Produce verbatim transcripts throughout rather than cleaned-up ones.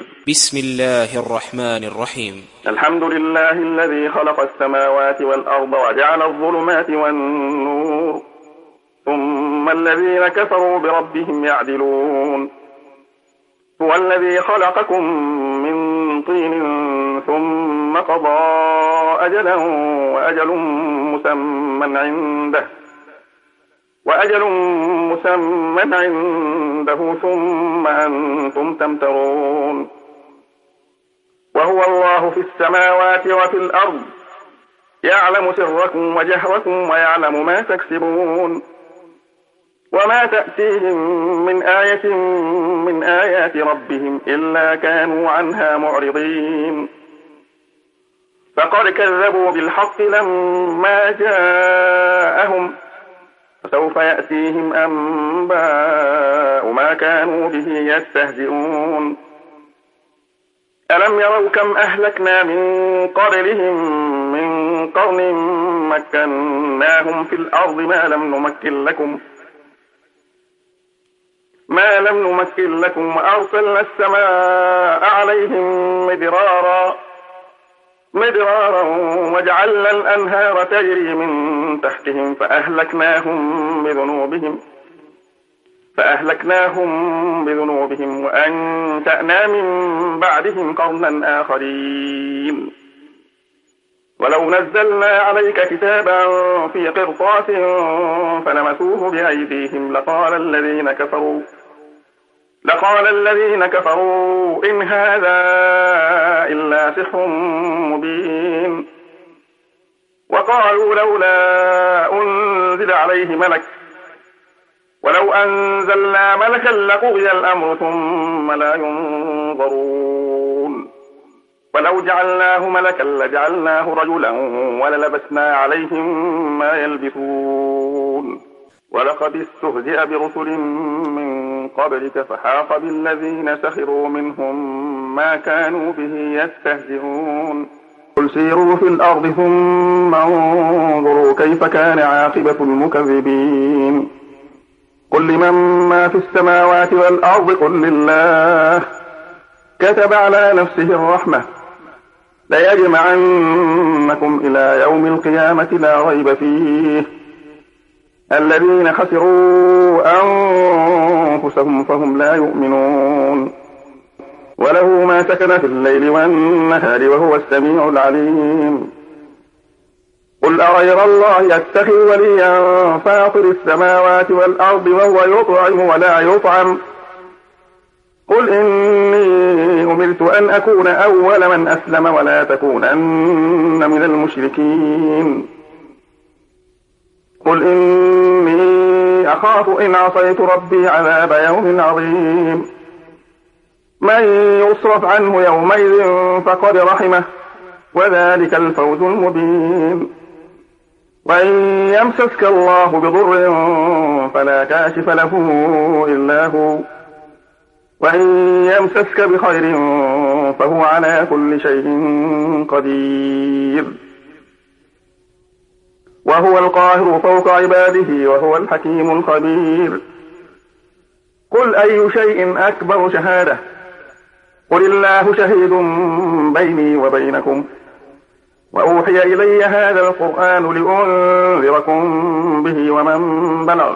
بسم الله الرحمن الرحيم. الحمد لله الذي خلق السماوات والأرض وجعل الظلمات والنور ثم الذين كفروا بربهم يعدلون. هو الذي خلقكم من طين ثم قضى أجلا وأجل مسمى عنده وأجل مسمى عنده ثم أنتم تمترون. وهو الله في السماوات وفي الأرض يعلم سركم وجهركم ويعلم ما تكسبون. وما تأتيهم من آية من آيات ربهم إلا كانوا عنها معرضين. فقد كذبوا بالحق لما جاءهم فسوف يأتيهم أنباء ما كانوا به يستهزئون. ألم يروا كم أهلكنا من قبلهم من قرن مكناهم في الأرض ما لم نمكن لكم ما لم نمكن لكم وأرسلنا السماء عليهم مدرارا مدرارا وجعلنا الأنهار تجري من تحتهم فأهلكناهم بذنوبهم فأهلكناهم بذنوبهم وأنشأنا من بعدهم قرنا آخرين. ولو نزلنا عليك كتابا في قرطاس فلمسوه بأيديهم لقال الذين كفروا لقال الذين كفروا إن هذا إلا سحر مبين. وقالوا لولا أنزل عليه ملك ولو أنزلنا ملكا لقضي الأمر ثم لا ينظرون. ولو جعلناه ملكا لجعلناه رجلا وللبسنا عليهم ما يلبسون. ولقد استهزئ برسل من قبلك فحاق بالذين سخروا منهم ما كانوا به يستهزئون. قل سيروا في الأرض ثم انظروا كيف كان عاقبة المكذبين. قل لمن ما في السماوات والأرض قل لله كتب على نفسه الرحمة ليجمعنكم إلى يوم القيامة لا ريب فيه. الذين خسروا أنفسهم فهم لا يؤمنون. وله ما سكن في الليل والنهار وهو السميع العليم. قل أغير الله يتخذ وليا فاطر السماوات والأرض وهو يطعم ولا يطعم. قل إني أمرت أن أكون أول من أسلم ولا تكونن من المشركين. قل إني أخاف إن عصيت ربي عذاب يوم عظيم. من يصرف عنه يومئذ فقد رحمه وذلك الفوز المبين. وإن يمسسك الله بضر فلا كاشف له إلا هو وإن يمسسك بخير فهو على كل شيء قدير. وهو القاهر فوق عباده وهو الحكيم الخبير. قل أي شيء أكبر شهادة قل الله شهيد بيني وبينكم وأوحي إلي هذا القرآن لأنذركم به ومن بلغ.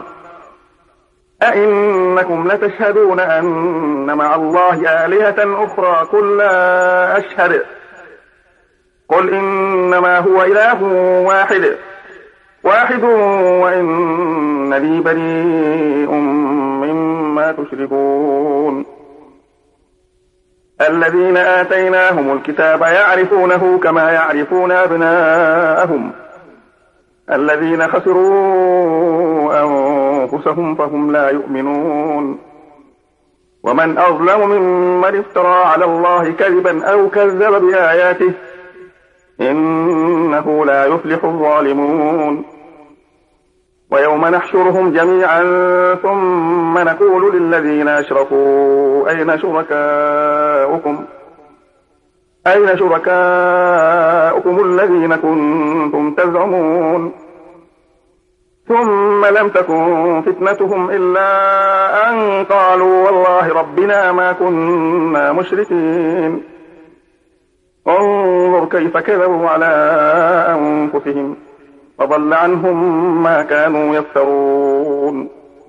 أئنكم لتشهدون أن مع الله آلهة أخرى قل لا أشهد قل إنما هو إله واحد واحد وإنني بريء مما تشركون. الذين آتيناهم الكتاب يعرفونه كما يعرفون أبناءهم الذين خسروا أنفسهم فهم لا يؤمنون. ومن أظلم ممن افترى على الله كذبا أو كذب بآياته إنه لا يفلح الظالمون. ويوم نحشرهم جميعا ثم نقول للذين أشركوا أين شركاؤكم أين شركاؤكم الذين كنتم تزعمون ثم لم تكن فتنتهم إلا أن قالوا والله ربنا ما كنا مشركين. انظر كيف كذبوا على أنفسهم وضل عنهم ما كانوا يفترون.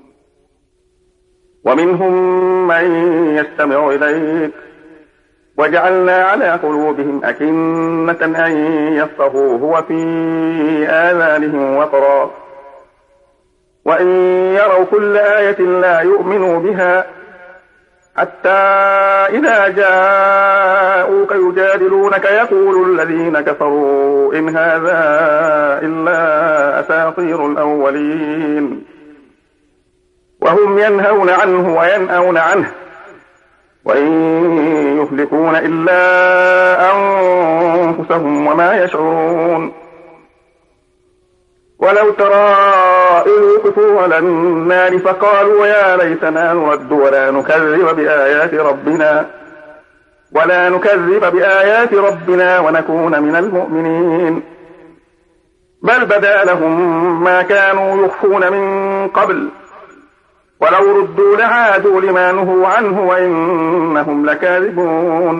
ومنهم من يستمع إليك وجعلنا على قلوبهم أكنة أن يفقهوه وفي آذانهم وقرا وإن يروا كل آية لا يؤمنوا بها حتى إذا جاءوك يجادلونك يقول الذين كفروا إن هذا إلا أساطير الأولين وهم ينهون عنه وينأون عنه وإن يهلكون إلا أنفسهم وما يشعرون. ولو ترى إذ وقفوا على النار فقالوا يا ليتنا نرد ولا نكذب بآيات ربنا ولا نكذب بآيات ربنا ونكون من المؤمنين. بل بدا لهم ما كانوا يخفون من قبل ولو ردوا لعادوا لما نهوا عنه وإنهم لكاذبون.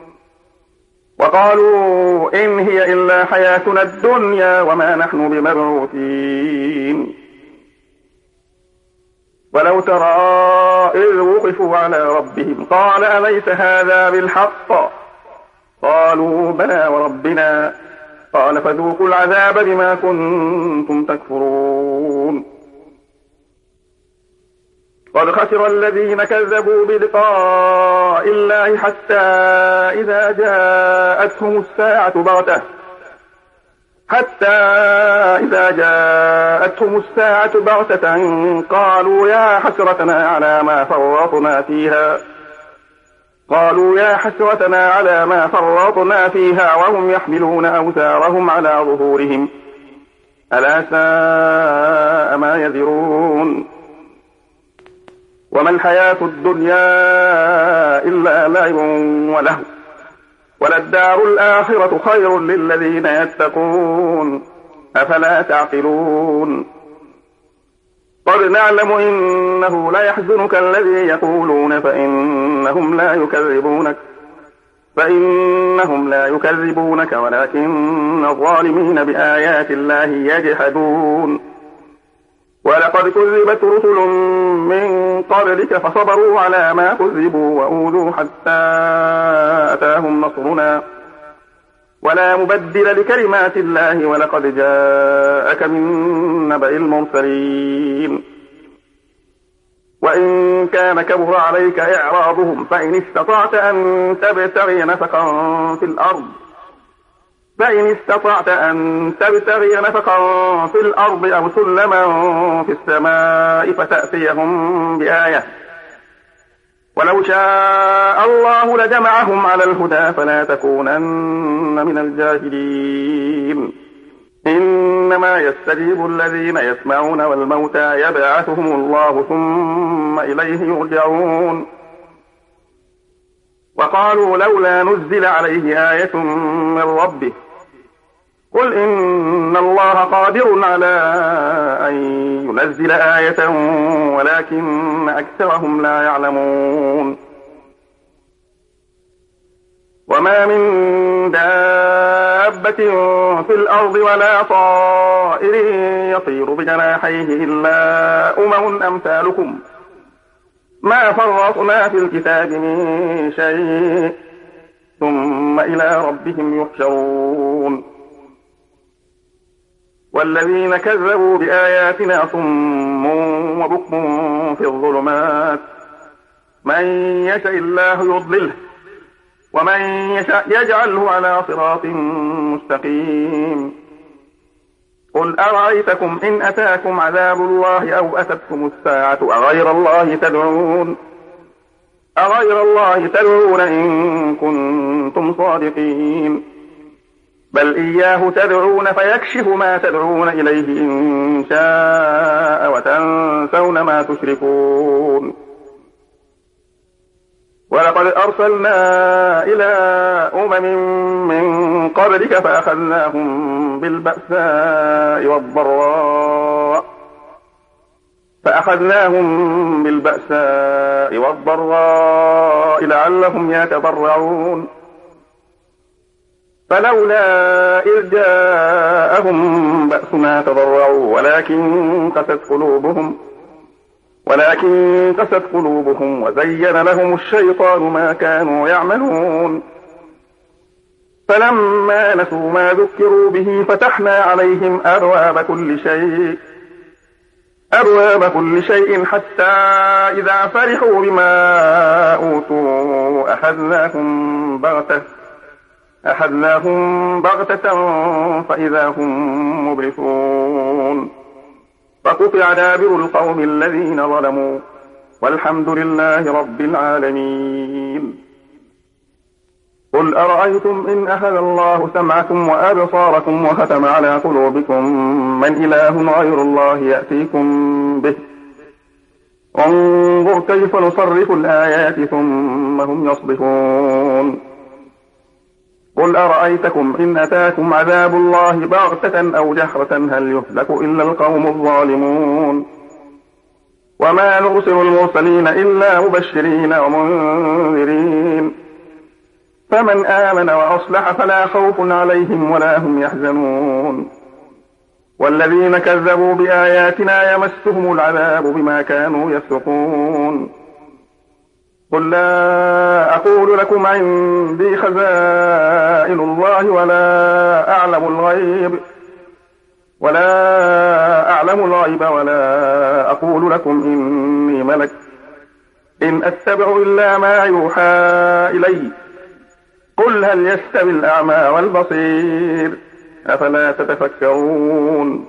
وقالوا إن هي إلا حياتنا الدنيا وما نحن بمبعوثين. ولو ترى إذ وقفوا على ربهم قال أليس هذا بالحق قالوا بلى وربنا قال فذوقوا العذاب بما كنتم تكفرون. قد خسر الذين كذبوا بلقاء الله حتى إذا جاءتهم الساعة بغتة حتى إذا جاءتهم الساعة بغتة قالوا يا حسرتنا على ما فرطنا فيها قالوا يا حسرتنا على ما فرطنا فيها وهم يحملون أوزارهم على ظهورهم ألا ساء ما يذرون. وما الحياة الدنيا إلا لعب وله وللدار الآخرة خير للذين يتقون أفلا تعقلون. قد نعلم إنه ليحزنك الذي يقولون فإنهم لا يكذبونك فإنهم لا يكذبونك ولكن الظالمين بآيات الله يجحدون. ولقد كذبت رسل من قبلك فصبروا على ما كذبوا وأوذوا حتى أتاهم نصرنا ولا مبدل لكلمات الله ولقد جاءك من نبأ المرسلين. وإن كان كبر عليك إعراضهم فإن استطعت أن تبتغي نفقا في الأرض فإن استطعت أن تبتغي نفقا في الأرض أو سلما في السماء فتأتيهم بآية ولو شاء الله لجمعهم على الهدى فلا تكونن من الجاهلين. إنما يستجيب الذين يسمعون والموتى يبعثهم الله ثم إليه يرجعون. وقالوا لولا نزل عليه آية من ربه قل إن الله قادر على أن ينزل آية ولكن أكثرهم لا يعلمون. وما من دابة في الأرض ولا طائر يطير بجناحيه إلا أمم أمثالكم ما فرطنا في الكتاب من شيء ثم إلى ربهم يحشرون. والذين كذبوا بآياتنا صم وبكم في الظلمات من يشاء الله يضلله ومن يشاء يجعله على صراط مستقيم. قل أرأيتكم إن أتاكم عذاب الله أو أتتكم الساعة أغير الله تدعون أغير الله تدعون إن كنتم صادقين بل إياه تدعون فيكشف ما تدعون إليه إن شاء وتنسون ما تشركون. ولقد أرسلنا إلى أمم من قبلك فأخذناهم بالبأساء والضراء فأخذناهم بالبأساء والضراء لعلهم يتضرعون فلولا إذ جاءهم بأسنا تضرعوا ولكن قست قلوبهم ولكن قست قلوبهم وزين لهم الشيطان ما كانوا يعملون فلما نسوا ما ذكروا به فتحنا عليهم أبواب كل شيء أبواب كل شيء حتى إذا فرحوا بما أوتوا أخذناهم بغتة أخذناهم بغتة فإذا هم مبلسون فقطع دابر القوم الذين ظلموا والحمد لله رب العالمين قل أرأيتم إن أخذ الله سمعكم وأبصاركم وختم على قلوبكم من إله غير الله يأتيكم به انظر كيف نصرف الآيات ثم هم يصدفون قل أرأيتكم إن أتاكم عذاب الله بغتة أو جهرة هل يهلك إلا القوم الظالمون وما نرسل المرسلين إلا مبشرين ومنذرين فمن آمن وأصلح فلا خوف عليهم ولا هم يحزنون والذين كذبوا بآياتنا يمسهم العذاب بما كانوا يفسقون قل لا أقول لكم عندي خزائن الله ولا أعلم الغيب ولا أعلم الغيب ولا أقول لكم إني ملك إن أتبع إلا ما يوحى إلي قل هل يستوي الأعمى والبصير أفلا تتفكرون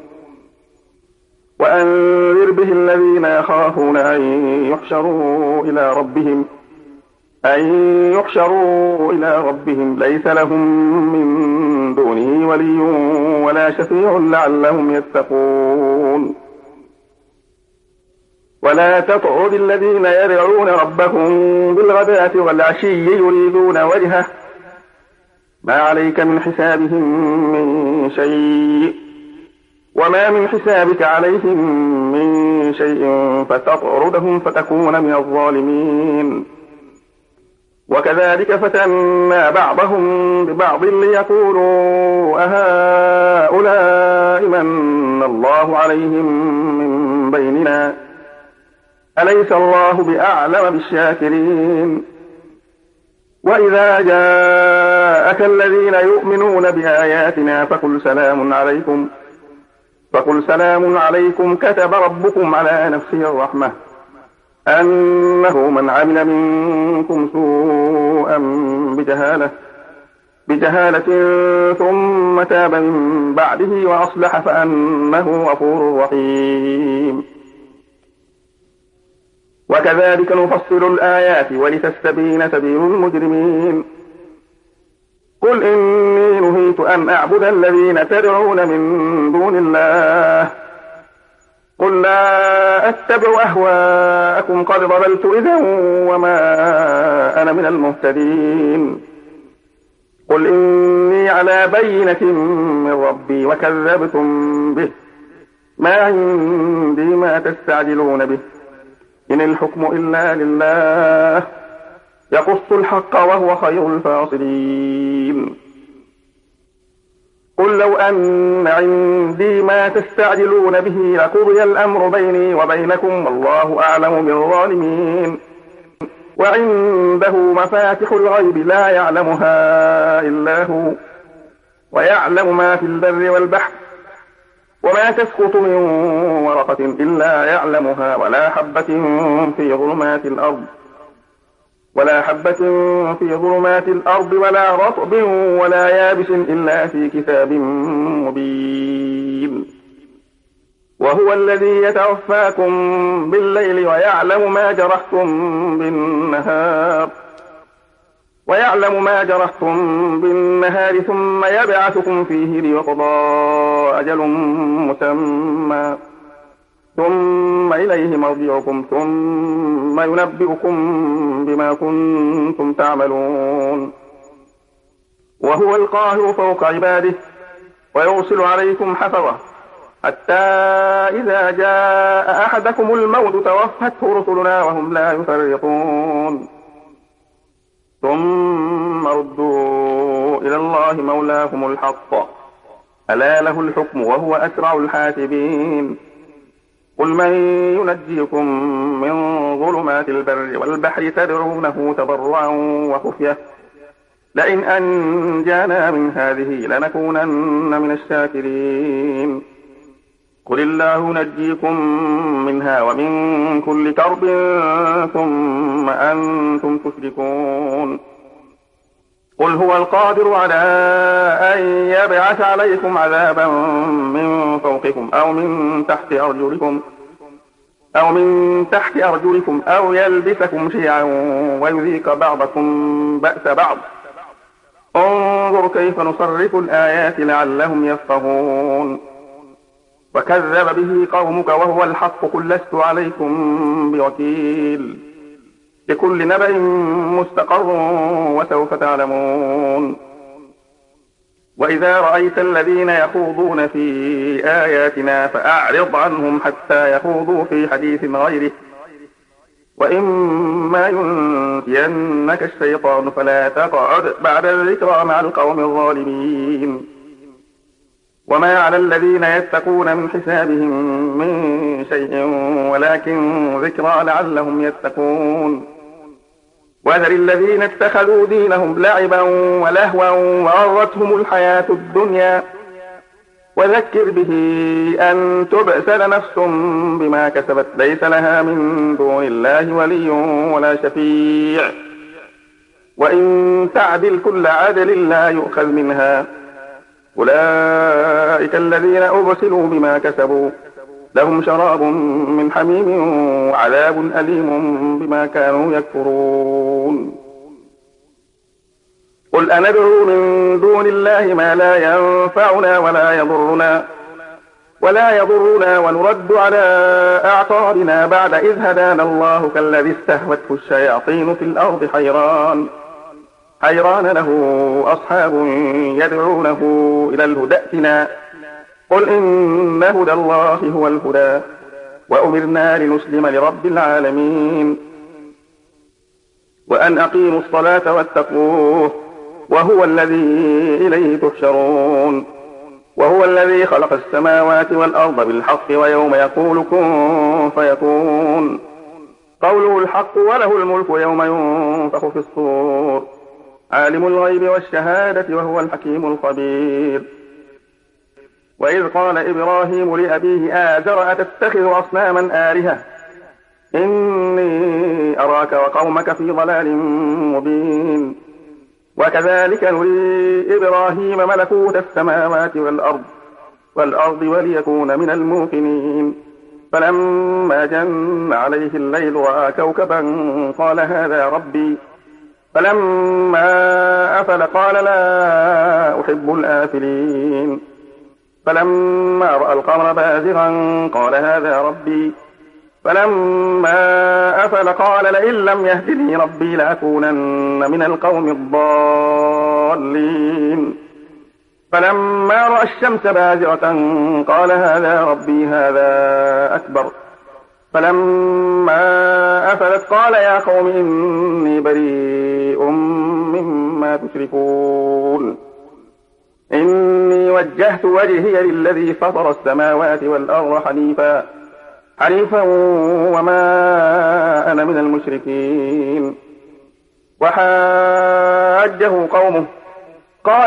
وأنذر به الذين يخافون أن يحشروا إلى ربهم أن يحشروا إلى ربهم ليس لهم من دونه ولي ولا شفيع لعلهم يتقون ولا تطعد الذين يدعون ربهم بالغداة والعشي يريدون وجهه ما عليك من حسابهم من شيء وما من حسابك عليهم من شيء فتطردهم فتكون من الظالمين وكذلك فتنا بعضهم ببعض ليقولوا أهؤلاء من الله عليهم من بيننا أليس الله بأعلم بالشاكرين وإذا جاءك الذين يؤمنون بآياتنا فقل سلام عليكم فقل سلام عليكم كتب ربكم على نفسه الرحمة أنه من عمل منكم سوءا بجهالة بجهالة ثم تاب من بعده وأصلح فأنه غفور رحيم وكذلك نفصل الآيات ولتستبين سبيل المجرمين قل إني نهيت أن أعبد الذين تدعون من دون الله قل لا أتبع أهواءكم قد ضللت إذا وما أنا من المهتدين قل إني على بينة من ربي وكذبتم به ما عندي ما تستعجلون به إن الحكم إلا لله يقص الحق وهو خير الفاصلين قل لو أن عندي ما تستعجلون به لقضي الأمر بيني وبينكم والله أعلم بالظالمين وعنده مفاتح الغيب لا يعلمها إلا هو ويعلم ما في البر والبحر وما تسقط من ورقة إلا يعلمها ولا حبة في ظلمات الأرض ولا حبة في ظلمات الأرض ولا رطب ولا يابس إلا في كتاب مبين وهو الذي يتوفاكم بالليل ويعلم ما جرحتم بالنهار ويعلم ما جرحتم بالنهار ثم يبعثكم فيه ليقضى أجل مسمى ثم إليه مرجعكم ثم ينبئكم بما كنتم تعملون وهو القاهر فوق عباده ويرسل عليكم حفظة حتى إذا جاء أحدكم الموت توفته رسلنا وهم لا يفرطون ثم ردوا إلى الله مولاهم الحق ألا له الحكم وهو أسرع الحاسبين قل من ينجيكم من ظلمات البر والبحر تدعونه تضرعا وخفية لئن أنجانا من هذه لنكونن من الشاكرين قل الله ينجيكم منها ومن كل كرب ثم أنتم تشركون قل هو القادر على أن يبعث عليكم عذابا من فوقكم أو من تحت أرجلكم أو من تحت أرجلكم أو يلبسكم شيعا ويذيق بعضكم بأس بعض انظر كيف نصرف الآيات لعلهم يفقهون وكذب به قومك وهو الحق قل لست عليكم بوكيل لكل نبأ مستقر وسوف تعلمون وإذا رأيت الذين يخوضون في آياتنا فأعرض عنهم حتى يخوضوا في حديث غيره وإما ينسينك الشيطان فلا تقعد بعد الذكرى مع القوم الظالمين وما على الذين يتقون من حسابهم من شيء ولكن ذكرى لعلهم يتقون وذر الذين اتخذوا دينهم لعبا ولهوا وغرتهم الحياة الدنيا وذكر به أن تبسل نفس بما كسبت ليس لها من دون الله ولي ولا شفيع وإن تعدل كل عدل لا يؤخذ منها أولئك الذين أبسلوا بما كسبوا لهم شراب من حميم وعذاب أليم بما كانوا يكفرون قل أندعو من دون الله ما لا ينفعنا ولا يضرنا ولا يضرنا ونرد على أعقابنا بعد إذ هدانا الله كالذي استهوته الشياطين في الأرض حيران حيران له أصحاب يدعونه إلى الهدى ائتنا قل إن هدى الله هو الهدى وأمرنا لنسلم لرب العالمين وأن أقيموا الصلاة واتقوه وهو الذي إليه تحشرون وهو الذي خلق السماوات والأرض بالحق ويوم يقول كن فيكون قوله الحق وله الملك يوم ينفخ في الصور عالم الغيب والشهادة وهو الحكيم الخبير وإذ قال إبراهيم لأبيه آزر أتتخذ أصناما آلهة إني أراك وقومك في ضلال مبين وكذلك نري إبراهيم ملكوت السماوات والأرض والأرض وليكون من الموقنين فلما جن عليه الليل رأى كوكبا قال هذا ربي فلما أفل قال لا أحب الآفلين فلما رأى القمر بازغا قال هذا ربي فلما أفل قال لئن لم يهدني ربي لأكونن من القوم الضالين فلما رأى الشمس بازغة قال هذا ربي هذا أكبر فلما أفلت قال يا قوم إني بريء مما تشركون إني وجهت وجهي للذي فطر السماوات والأرض حنيفا حنيفا وما أنا من المشركين وحاجه قومه قال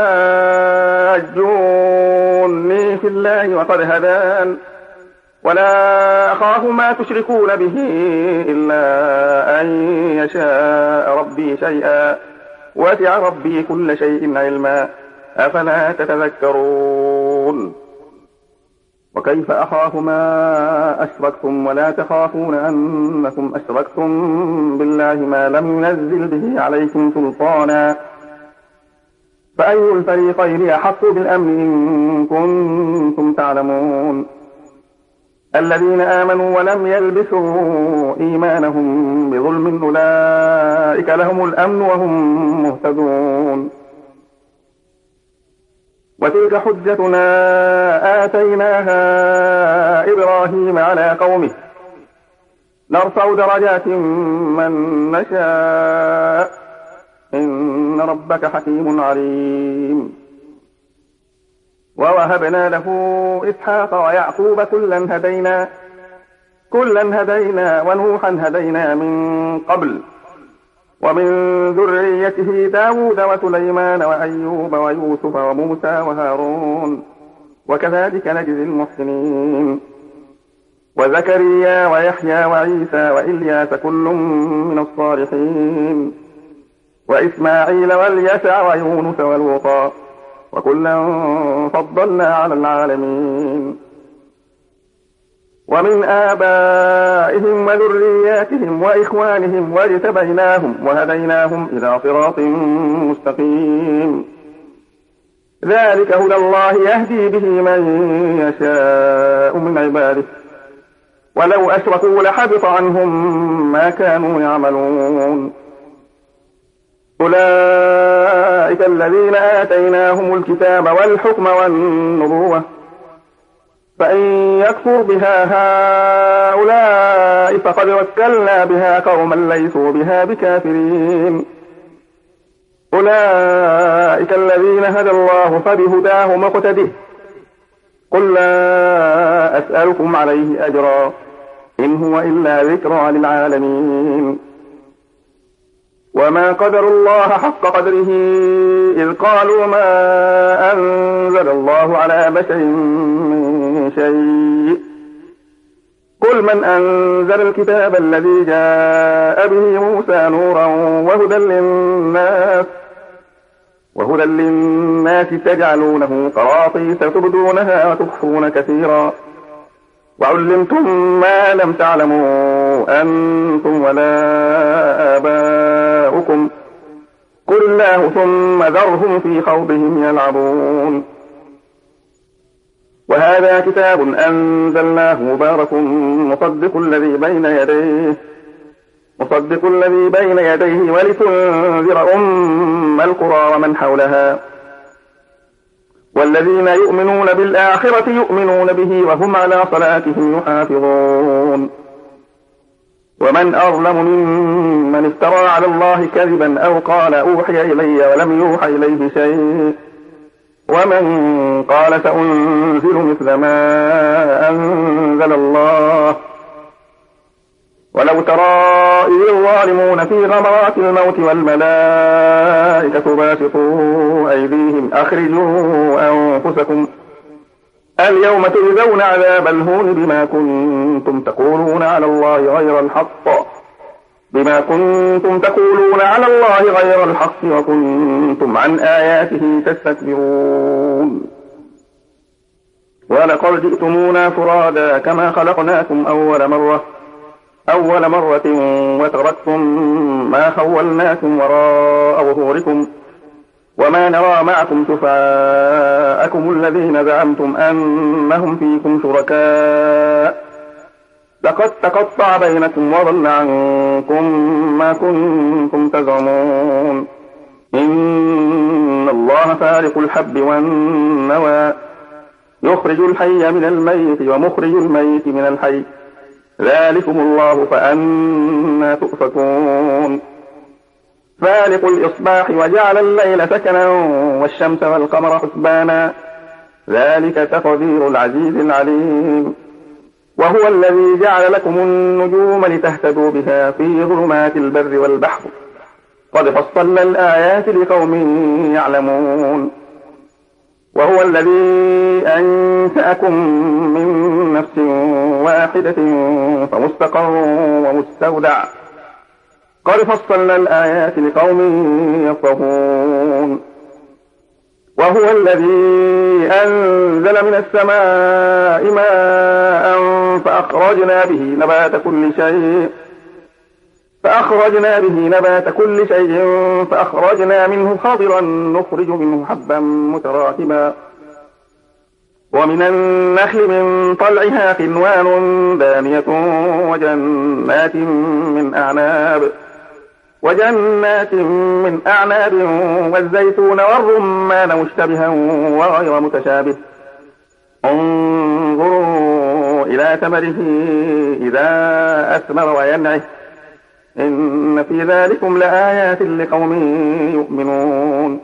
أتحاجوني في الله وقد هدان ولا أخاف ما تشركون به إلا أن يشاء ربي شيئا وسع ربي كل شيء علما أفلا تتذكرون وكيف أخاف ما أشركتم ولا تخافون أنكم أشركتم بالله ما لم ينزل به عليكم سلطانا فأي الفريقين أحق بالأمن إن كنتم تعلمون الذين آمنوا ولم يلبسوا إيمانهم بظلم أولئك لهم الأمن وهم مهتدون وتلك حجتنا آتيناها إبراهيم على قومه نرفع درجات من نشاء إن ربك حكيم عليم. ووهبنا له إسحاق ويعقوب كلا هدينا كلا هدينا ونوحا هدينا من قبل ومن ذريته داود وسليمان وأيوب ويوسف وموسى وهارون وكذلك نجزي المحسنين. وزكريا ويحيى وعيسى وإلياس كل من الصالحين وإسماعيل واليسع ويونس ولوطا وكلا فضلنا على العالمين. ومن آبائهم وذرياتهم وإخوانهم واجتبيناهم وهديناهم إلى صراط مستقيم. ذلك هدى الله يهدي به من يشاء من عباده ولو أشركوا لحبط عنهم ما كانوا يعملون. أولئك الذين آتيناهم الكتاب والحكم والنبوة فإن يكفر بها هؤلاء فقد وكلنا بها قوما ليسوا بها بكافرين. أولئك الذين هدى الله فبهداه مقتده قل لا أسألكم عليه أجرا إن هو إلا ذكرى للعالمين. وما قدروا الله حق قدره إذ قالوا ما أنزل الله على بشر من شيء قل من أنزل الكتاب الذي جاء به موسى نورا وهدى للناس وهدى للناس تجعلونه قراطيس تبدونها وتخفون كثيرا وعلمتم ما لم تعلموا أنتم ولا آباؤكم قل الله ثم ذرهم في خوضهم يلعبون. وهذا كتاب أنزلناه مبارك مصدق الذي بين يديه مصدق الذي بين يديه ولتنذر أم القرى ومن حولها والذين يؤمنون بالآخرة يؤمنون به وهم على صلاتهم يحافظون. ومن أظلم ممن افترى على الله كذبا أو قال أوحي إلي ولم يوحى إليه شيء ومن قال سأنزل مثل ما أنزل الله ولو ترى إذ الظالمون في غمرات الموت والملائكة باسطوا أيديهم أخرجوا أنفسكم اليوم تجزون عذاب الهون بما كنتم تقولون على الله غير الحق بما كنتم تقولون على الله غير الحق وكنتم عن آياته تستكبرون. ولقد جئتمونا فرادا كما خلقناكم أول مرة أول مرة وتركتم ما خولناكم وراء ظهوركم وما نرى معكم شفعاءكم الذين زعمتم أنهم فيكم شركاء لقد تقطع بينكم وضل عنكم ما كنتم تزعمون. إن الله فارق الحب والنوى يخرج الحي من الميت ومخرج الميت من الحي ذلكم الله فأنا تؤفكون. فالق الإصباح وجعل الليل سكنا والشمس والقمر حسبانا ذلك تقدير العزيز العليم. وهو الذي جعل لكم النجوم لتهتدوا بها في ظلمات البر والبحر قد فصلنا الآيات لقوم يعلمون. وهو الذي أنشأكم من نفس واحدة فمستقر ومستودع قد فصلنا الآيات لقوم يفقهون. وهو الذي أنزل من السماء ماء فأخرجنا به نبات كل شيء فأخرجنا به نبات كل شيء فأخرجنا منه خضرا نخرج منه حبا متراكبا ومن النخل من طلعها قنوان دانية وجنات من أعناب وجنات من أعناب والزيتون والرمان مشتبها وغير متشابه انظروا إلى ثمره إذا أثمر وينعه إن في ذلكم لآيات لقوم يؤمنون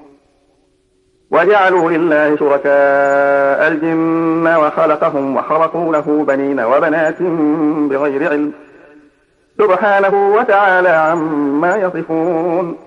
وجعلوا لله شركاء الجن وخلقهم وخرقوا له بنين وبنات بغير علم سبحانه وتعالى عما يصفون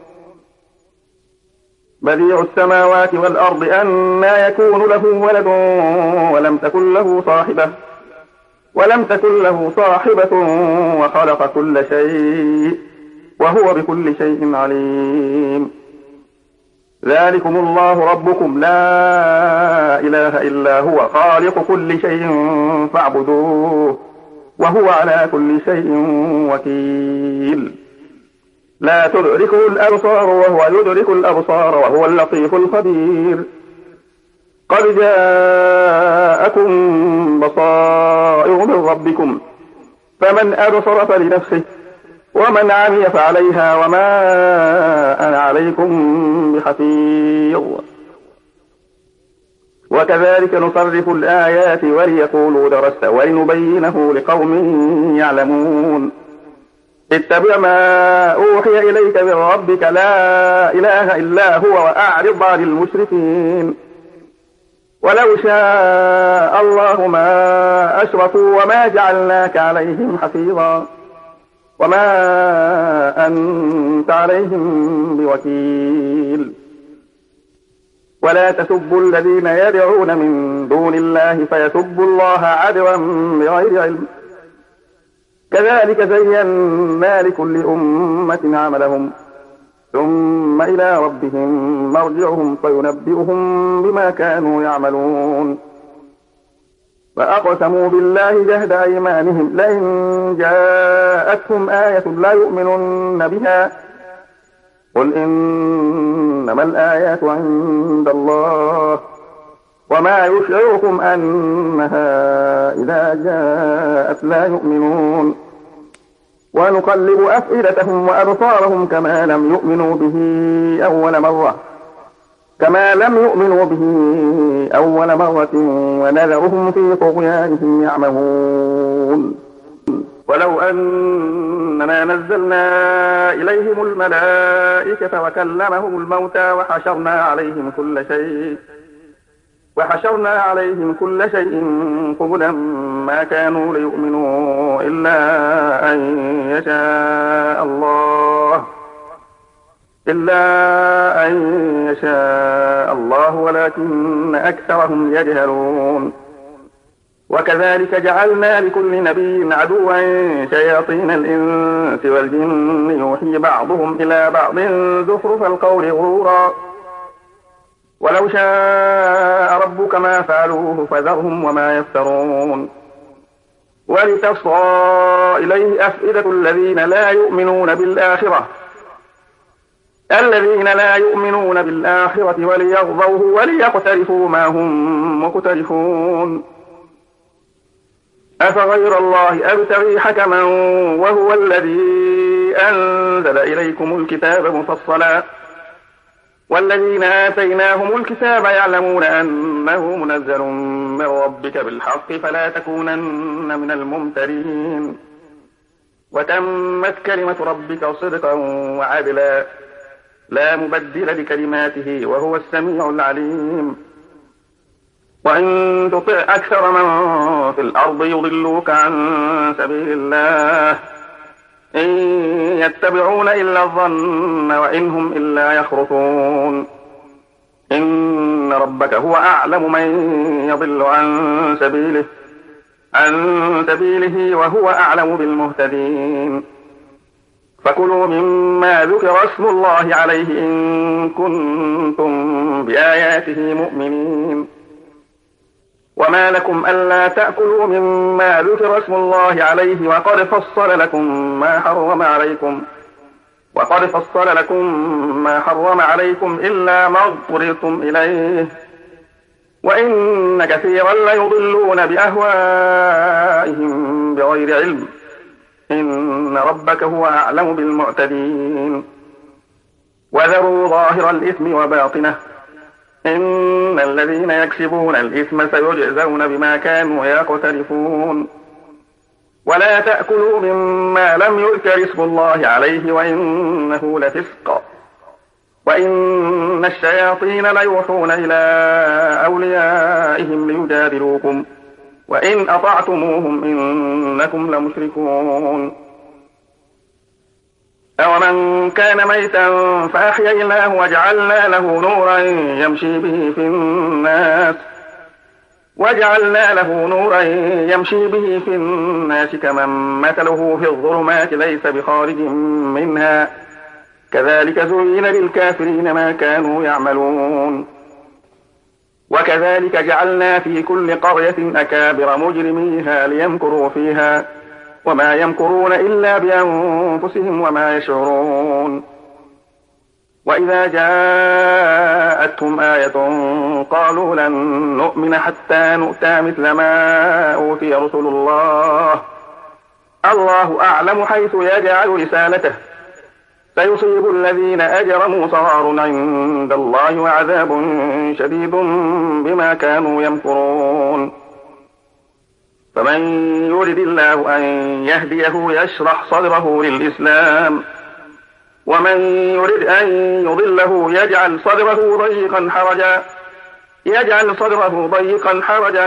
بديع السماوات والأرض أنى يكون له ولد ولم تكن له صاحبة ولم تكن له صاحبة وخلق كل شيء وهو بكل شيء عليم ذلكم الله ربكم لا إله إلا هو خالق كل شيء فاعبدوه وهو على كل شيء وكيل لا تدركه الأبصار وهو يدرك الأبصار وهو اللطيف الخبير قد جاءكم بصائر من ربكم فمن أبصر فلنفسه ومن عمي فعليها وما أنا عليكم بحفيظ وكذلك نصرف الآيات وليقولوا درست ولنبينه لقوم يعلمون اتبع ما أوحي إليك من ربك لا إله إلا هو وأعرض عن المشركين ولو شاء الله ما أشركوا وما جعلناك عليهم حفيظا وما أنت عليهم بوكيل ولا تسبوا الذين يدعون من دون الله فيسبوا الله عدوا بغير علم كذلك زينا لكل أمة عملهم ثم إلى ربهم مرجعهم فينبئهم بما كانوا يعملون فأقسموا بالله جهد أيمانهم لئن جاءتهم آية لا يؤمنن بها قل إنما الآيات عند الله وما يشعركم أنها إذا جاءت لا يؤمنون ونقلب أفئدتهم وأبصارهم كما لم يؤمنوا به أول مرة كما لم يؤمنوا به أول مرة ونذرهم في طغيانهم يعمهون ولو أننا نزلنا إليهم الملائكة وكلمهم الموتى وحشرنا عليهم كل شيء وحشرنا عليهم كل شيء قبلا ما كانوا ليؤمنوا إلا أن يشاء الله إلا أن يشاء الله ولكن أكثرهم يجهلون وكذلك جعلنا لكل نبي عدوا شياطين الإنس والجن يوحي بعضهم إلى بعض زخرف القول غرورا ولو شاء ربك ما فعلوه فذرهم وما يفترون ولتصغى إليه أفئدة الذين لا يؤمنون بالآخرة الذين لا يؤمنون بالآخرة وليرضوه وليقترفوا ما هم مقترفون أفغير الله أبتغي حكما وهو الذي أنزل إليكم الكتاب مفصلا والذين آتيناهم الكتاب يعلمون أنه منزل من ربك بالحق فلا تكونن من الممترين وتمت كلمة ربك صدقا وعدلا لا مبدل لكلماته وهو السميع العليم وإن تطع أكثر من في الأرض يضلوك عن سبيل الله إن يتبعون إلا الظن وإن هم إلا يخرصون إن ربك هو أعلم من يضل عن سبيله عن سبيله وهو أعلم بالمهتدين فكلوا مما ذكر اسم الله عليه إن كنتم بآياته مؤمنين وما لكم ألا تأكلوا مما ذكر اسم الله عليه وقد فصل لكم ما حرم عليكم وقد فصل لكم ما حرم عليكم إلا ما اضطررتم إليه وإن كثيرا ليضلون بأهوائهم بغير علم إن ربك هو أعلم بالمعتدين. وذروا ظاهر الإثم وباطنه، إن الذين يكسبون الإثم سيجزون بما كانوا يقترفون. ولا تأكلوا مما لم يذكر اسم الله عليه وإنه لفسق، وإن الشياطين ليوحون إلى أوليائهم ليجادلوكم، وإن أطعتموهم إنكم لمشركون. أومن كان ميتا فأحييناه وجعلنا له نورا يمشي به في الناس وجعلنا له نورا يمشي به في الناس كمن مثله في الظلمات ليس بخارج منها، كذلك زين للكافرين ما كانوا يعملون. وكذلك جعلنا في كل قرية أكابر مجرميها ليمكروا فيها، وما يمكرون إلا بأنفسهم وما يشعرون. وإذا جاءتهم آية قالوا لن نؤمن حتى نؤتى مثل ما أوتي رسل الله، الله أعلم حيث يجعل رسالته، سيصيب الذين أجرموا صغار عند الله وعذاب شديد بما كانوا يمكرون. فمن يرد الله أن يهديه يشرح صدره للإسلام، ومن يرد أن يضله يجعل صدره ضيقا حرجا يجعل صدره ضيقا حرجا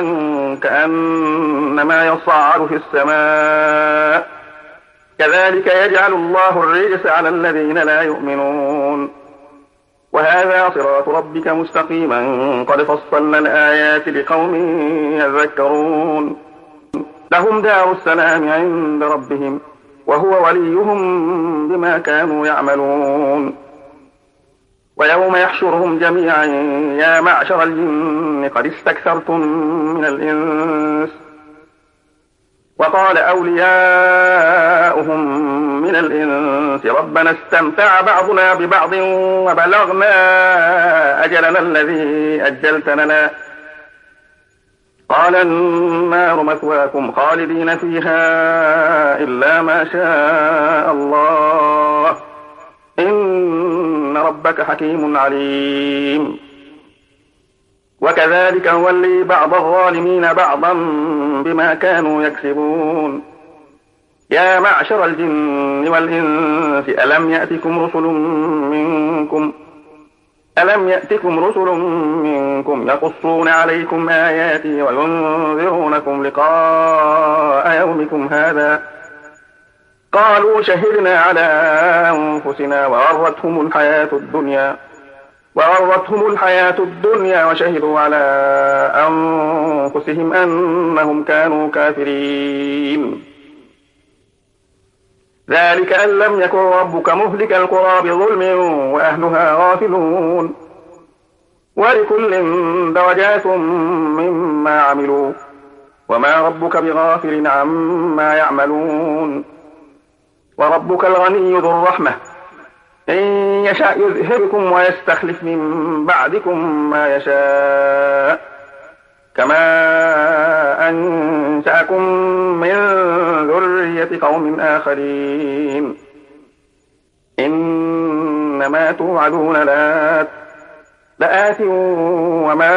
كأنما يصعد في السماء، كذلك يجعل الله الرجس على الذين لا يؤمنون. وهذا صراط ربك مستقيما قد فصلنا الآيات لقوم يذكرون. لهم دار السلام عند ربهم وهو وليهم بما كانوا يعملون. ويوم يحشرهم جميعا يا معشر الجن قد استكثرتم من الإنس، وقال أولياؤهم من الإنس ربنا استمتع بعضنا ببعض وبلغنا أجلنا الذي أجلت لنا، قال النار مثواكم خالدين فيها إلا ما شاء الله، إن ربك حكيم عليم. وكذلك نولي بعض الظالمين بعضا بما كانوا يكسبون. يا معشر الجن والإنس ألم يأتكم رسل منكم ألم يأتكم رسل منكم يقصون عليكم آياتي وينذرونكم لقاء يومكم هذا، قالوا شهدنا على أنفسنا وغرتهم الحياة الدنيا وغرتهم الحياة الدنيا وشهدوا على أنفسهم أنهم كانوا كافرين. ذلك أن لم يكن ربك مهلك القرى بظلم وأهلها غافلون، ولكل درجات مما عملوا وما ربك بغافل عما يعملون. وربك الغني ذو الرحمة، إن يشاء يذهبكم ويستخلف من بعدكم ما يشاء، كما أنشأكم من ذرية قوم آخرين. إنما توعدون لآت لآت وما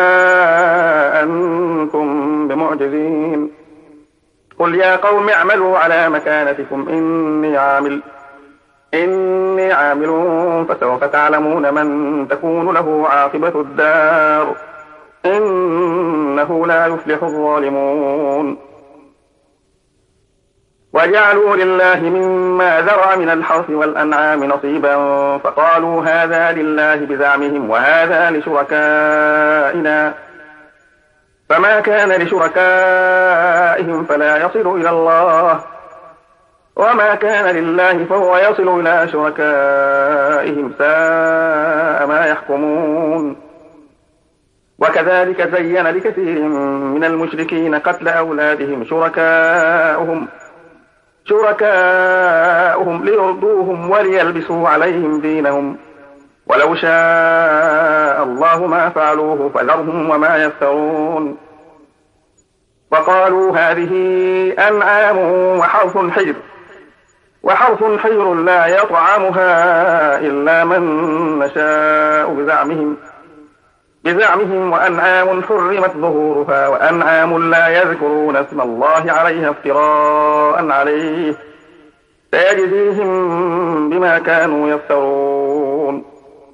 أنتم بمعجزين. قل يا قوم اعملوا على مكانتكم إني عامل إني عامل فسوف تعلمون من تكون له عاقبة الدار، إنه لا يفلح الظالمون. وجعلوا لله مما ذرأ من الحرث والأنعام نصيبا، فقالوا هذا لله بزعمهم وهذا لشركائنا، فما كان لشركائهم فلا يصل إلى الله، وما كان لله فهو يصل إلى شركائهم، ساء ما يحكمون. وكذلك زين لكثير من المشركين قتل أولادهم شركاؤهم شركاؤهم ليرضوهم وليلبسوا عليهم دينهم، ولو شاء الله ما فعلوه فذرهم وما يفترون. وقالوا هذه أنعام وحرث حجر وحرث حجر لا يطعمها إلا من نشاء بزعمهم بزعمهم وأنعام حرمت ظهورها وأنعام لا يذكرون اسم الله عليها افتراء عليه سيجزيهم بما كانوا يفترون.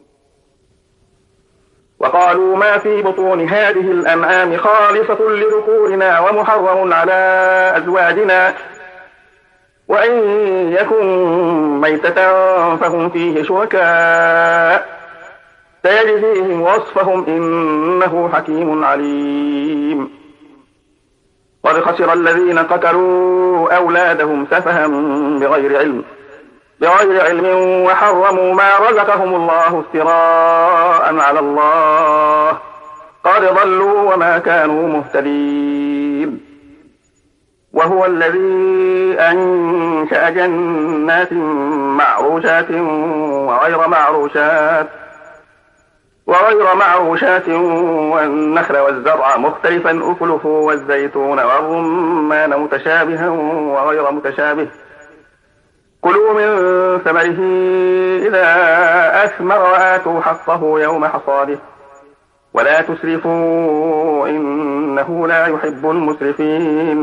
وقالوا ما في بطون هذه الأنعام خالصة لذكورنا ومحرم على أزواجنا وإن يكن ميتة فهم فيه شركاء سيجزيهم وصفهم إنه حكيم عليم. قد خسر الذين قتلوا أولادهم سفها بغير علم بغير علم وحرموا ما رزقهم الله افتراء على الله قد ضلوا وما كانوا مهتدين. وهو الذي أنشأ جنات معروشات وغير معروشات وغير معروشات والنخل والزرع مختلفا أكله والزيتون والرمان متشابها وغير متشابه كلوا من ثمره إذا أثمر وآتوا حقه يوم حصاده ولا تسرفوا إنه لا يحب المسرفين.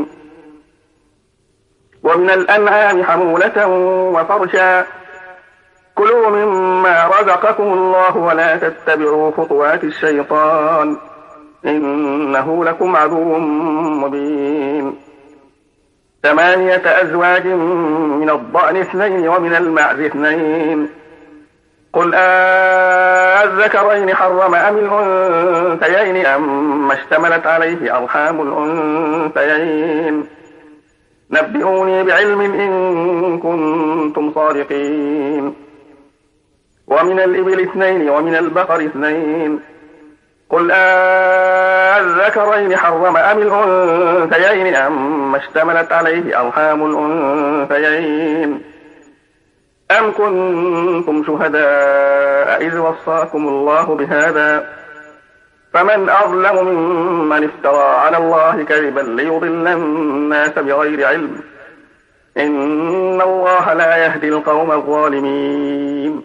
ومن الأنعام حمولة وفرشا كلوا مما رزقكم الله ولا تتبعوا خطوات الشيطان إنه لكم عدو مبين. ثمانية أزواج من الضأن اثنين ومن المعز اثنين قل أذكرين حرم أم الأنثيين أم اشتملت عليه أرحام الأنثيين نبئوني بعلم إن كنتم صادقين. ومن الإبل اثنين ومن البقر اثنين قل أذكرين حرم أم الأنثيين أم اشتملت عليه أرحام الأنثيين أم كنتم شهداء إذ وصاكم الله بهذا فمن أظلم ممن افترى على الله كذبا ليضل الناس بغير علم إن الله لا يهدي القوم الظالمين.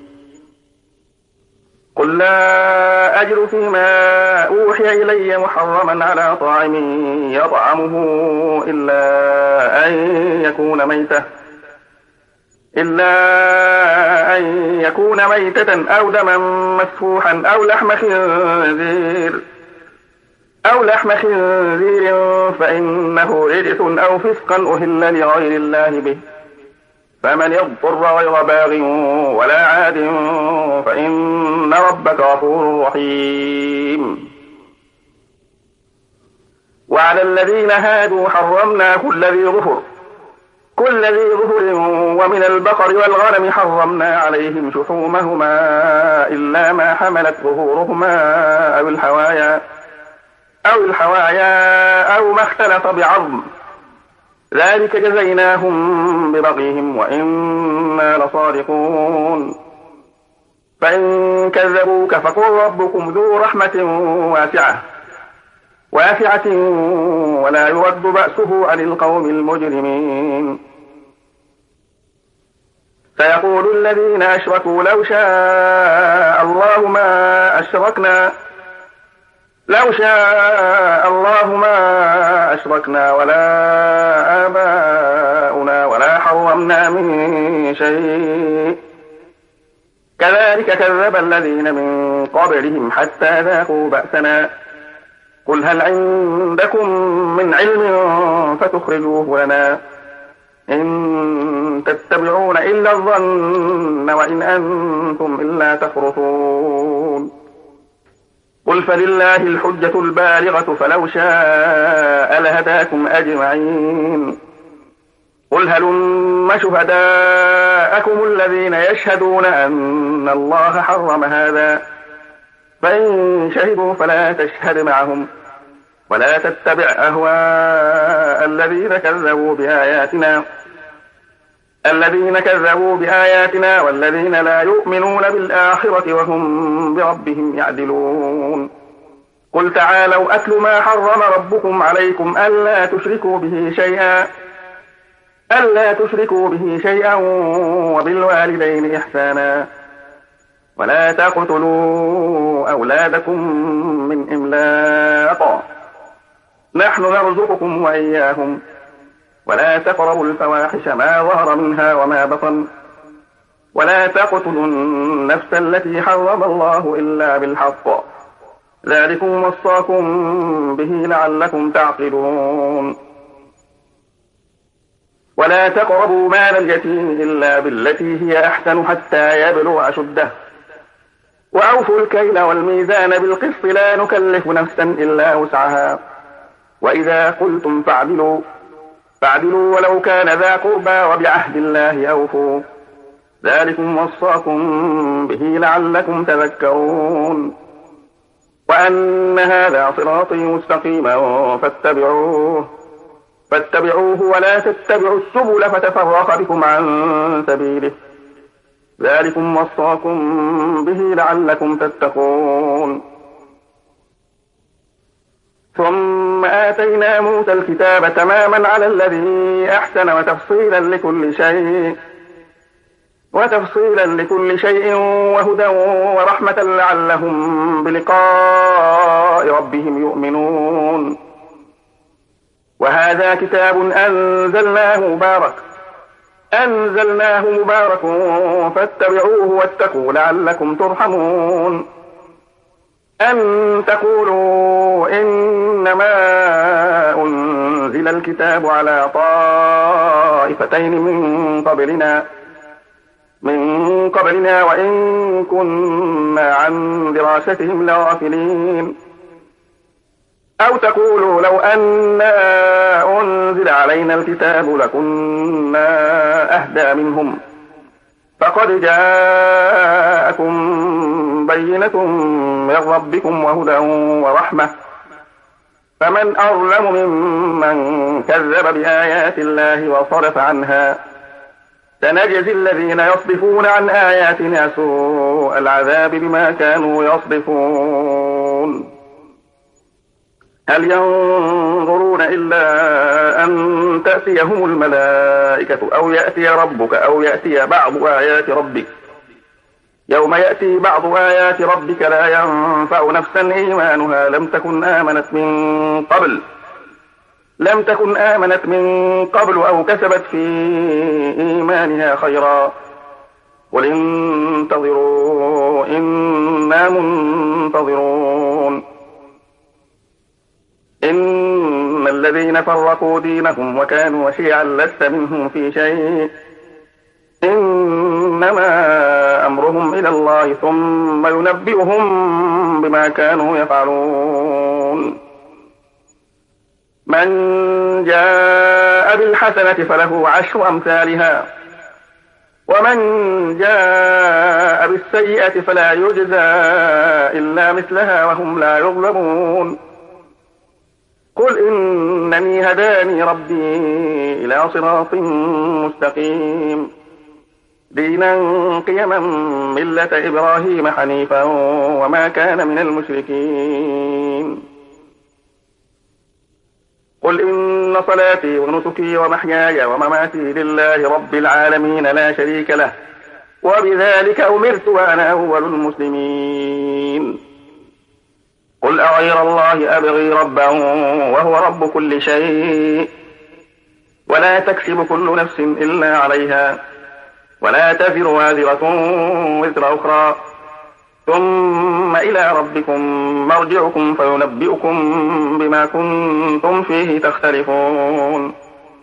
قل لا أجد فيما أوحي إلي محرما على طاعم يطعمه إلا أن يكون ميتة إلا أن يكون ميتة أو دما مسفوحا أو لحم خنزير أو لحم خنزير فإنه رجس أو فسقا أهل لغير الله به فمن يضطر غير باغ ولا عاد فإن ربك غفور رحيم. وعلى الذين هادوا حرمنا كل ذي ظفر كل ذي ظفر ومن البقر والغنم حرمنا عليهم شحومهما إلا ما حملت ظهورهما أو الحوايا أو الحوايا أو ما اختلط بعظم ذلك جزيناهم ببغيهم وإنا لصادقون. فإن كذبوك فقل ربكم ذو رحمة واسعة واسعة ولا يرد بأسه عن القوم المجرمين. سيقول الذين أشركوا لو شاء الله ما أشركنا لو شاء الله ما أشركنا ولا آباؤنا ولا حرمنا من شيء كذلك كذب الذين من قبلهم حتى ذاقوا بأسنا قل هل عندكم من علم فتخرجوه لنا إن تتبعون إلا الظن وإن أنتم إلا تخرصون. قل فلله الحجة البالغة فلو شاء لهداكم أجمعين. قل هلم شهداءكم الذين يشهدون أن الله حرم هذا فإن شهدوا فلا تشهد معهم ولا تتبع أهواء الذين كذبوا بآياتنا الذين كذبوا بآياتنا والذين لا يؤمنون بالآخرة وهم بربهم يعدلون. قل تعالوا أتل ما حرم ربكم عليكم ألا تشركوا به شيئا ألا تشركوا به شيئا وبالوالدين إحسانا ولا تقتلوا أولادكم من إملاق نحن نرزقكم وإياهم ولا تقربوا الفواحش ما ظهر منها وما بطن ولا تقتلوا النفس التي حرم الله إلا بالحق ذلكم وصاكم به لعلكم تعقلون ولا تقربوا مال اليتيم إلا بالتي هي أحسن حتى يبلغ أشده وأوفوا الكيل والميزان بالقسط لا نكلف نفسا إلا وسعها وإذا قلتم فاعدلوا فاعدلوا ولو كان ذا قربى وبعهد الله أوفوا ذلكم وصاكم به لعلكم تذكرون وأن هذا صراطي مستقيما فاتبعوه فاتبعوه ولا تتبعوا السبل فتفرق بكم عن سبيله ذلكم وصاكم به لعلكم تتقون ثم آتينا موسى الكتاب تماما على الذي أحسن وتفصيلا لكل شيء وتفصيلا لكل شيء وهدى ورحمة لعلهم بلقاء ربهم يؤمنون وهذا كتاب أنزلناه مبارك أنزلناه مبارك فاتبعوه واتقوا لعلكم ترحمون أن تقولوا إنما أنزل الكتاب على طائفتين من قبلنا من قبلنا وإن كنا عن دراستهم لغافلين أو تقولوا لو أنا أنزل علينا الكتاب لكنا أهدى منهم فقد جاءكم بينة من ربكم وهدى ورحمة فمن أظلم ممن كذب بآيات الله وصرف عنها سنجزي الذين يصدفون عن آياتنا سوء العذاب بما كانوا يصدفون هل ينظرون إلا أن تأتيهم الملائكة أو يأتي ربك أو يأتي بعض آيات ربك يوم يأتي بعض آيات ربك لا ينفع نفسا إيمانها لم تكن آمنت من قبل لم تكن آمنت من قبل أو كسبت في إيمانها خيرا قل انتظروا إنا منتظرون إن الذين فرقوا دينهم وكانوا شيعا لست منهم في شيء إنما أمرهم إلى الله ثم ينبئهم بما كانوا يفعلون من جاء بالحسنة فله عشر أمثالها ومن جاء بالسيئة فلا يجزى إلا مثلها وهم لا يظلمون قل إنني هداني ربي إلى صراط مستقيم دينا قيما ملة إبراهيم حنيفا وما كان من المشركين قل إن صلاتي ونسكي ومحياي ومماتي لله رب العالمين لا شريك له وبذلك أمرت وأنا أول المسلمين قل أغير الله أبغي ربا وهو رب كل شيء ولا تكسب كل نفس إلا عليها ولا تزر وازرة وزر أخرى ثم إلى ربكم مرجعكم فينبئكم بما كنتم فيه تختلفون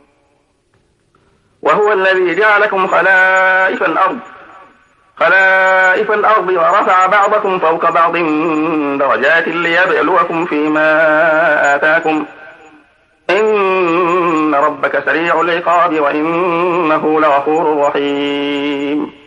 وهو الذي جعلكم خلائف الأرض خلائف الأرض ورفع بعضكم فوق بعض درجات ليبلوكم فيما آتاكم إن ربك سريع العقاب وإنه لغفور رحيم